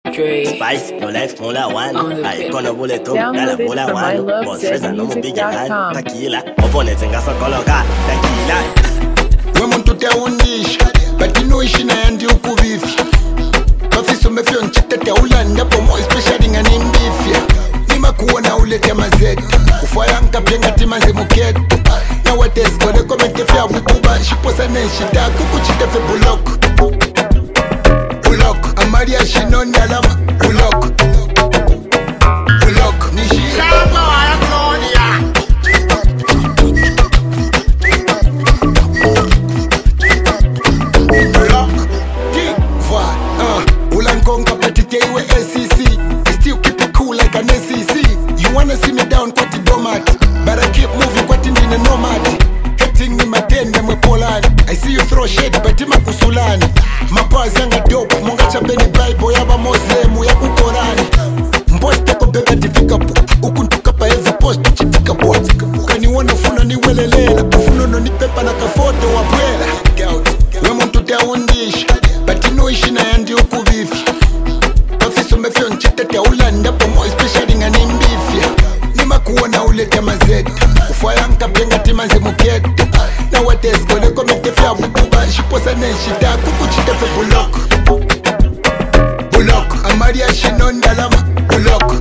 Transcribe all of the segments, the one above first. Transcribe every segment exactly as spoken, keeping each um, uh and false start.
Dre. Spice, your life mola one. I gonna bullet top, Download dala it mola from one. I love Boss zed Reza no mo music big dot hand. com. Tequila, opponents and gasa koloka. Tequila. Wemuntu te unish, but you know ishina yandi ukuvifi. Bafiso mefyo nchite te ulanda pomo especially ngani mbifya. Nima kuona ulete mazet, ufaya nkapenga timanze muketo. Nowadays gonna comment fya bukuba, shiposa nenshita kukuchite fe bulok. Bulok, amaria shinon yalama, bulok. Bulok, nishi. Shamba wala klonia. Bulok, deep, va, uh, ulankonga patite iwe L C C. I still keep it cool like an S E C. You wanna see me down kwa tidomat, but I keep moving kwa tindine nomad. Hating ni matende mwe polani. I see you throw shade but ima kusulani. Mapazi yanga dope, munga cha beni bible yaba Muslimu ya kukorani. Mposte ko beba difficult, ukuntuka pa every post chitika boy. Ukaniona funa ni welelela, ufuno no ni pepa na kafoto wa bwela. We muntu te undish, but you know ishina yandi ukuvifi. Bafiso mefyo nchite te ulanda pomo especially ngani mbifya. Nima kuona ulete mazet, ufaya nkapenga timanze muketo. Nowadays gonna komete fya bukuba, shiposa nenshita kukuchite fe bulok. Bulok, amaria shinon dalama, bulok.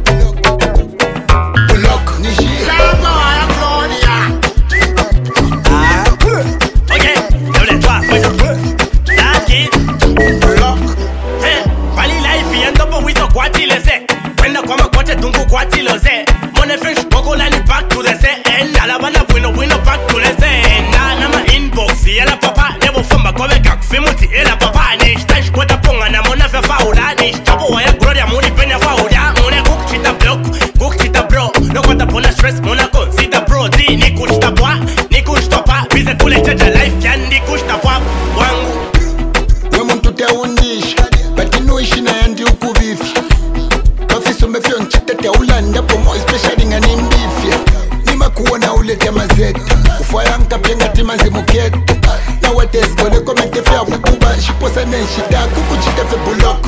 Bulok, nishi. Shamba wala klonia. Ah, okay, doble trois, bueno. That's it. Bulok. Eh, pali life yendo po wizo kwati lese. Kwenda kwa makote tungu kwati loze. Mone french boko lani back to the set. And alabana bueno bueno back to the set. Na na ma inbox yela papa nebo famba kobe kak fimuti ela papa ni stash kwata ponga na mona fe faula ni chapo wa ya gloria muni penya faula mone cook chita block cook chita bro no kwata pona stress mona consider bro di ni kushta bwa ni kushta pa bize kule chacha life yan ni kushta pa wangu. We muntu te undish, but you know ishina yandi ukuvifi. Bafiso mefyo nchite te ulanda pomo especially ngani mbifya. Nima kuona ulete mazet, ufaya nkapenga timanze muketo. Nowadays gonna komete fya bukuba, shiposa nenshita kukuchite fe bulok.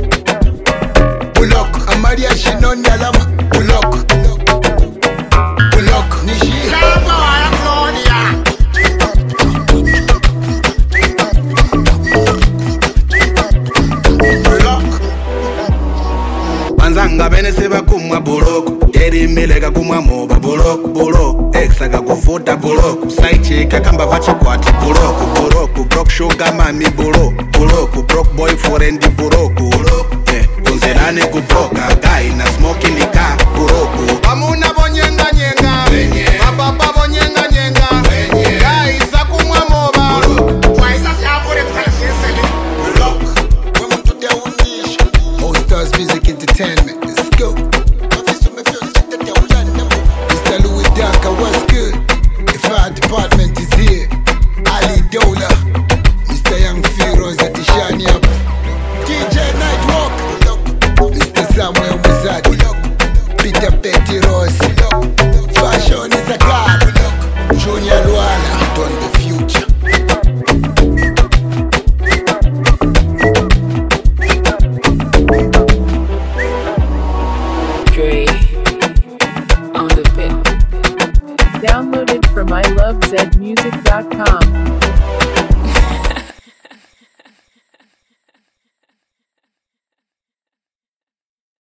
Bulok, amaria shinon yalama, bulok. Bulok, nishi. Shamba wala klonia. Bulok. Banzanga bene seba kumwa buloko Eri mileka kumwa moba buloko buloko Exaga kufuta buloko Side chick akamba vachi kwati buloko buloko Broke sugar mami buloko buloko Broke boyfriend buloko Eh, kunzelane kubroka Guy na smoke in the car buloko Amuna bonyenga nyenga Mababa bonyenga nyenga Guy isa kumwa moba buloko Waisa siapure precious. Bulok, we muntu te undish. All Stars Music Entertainment.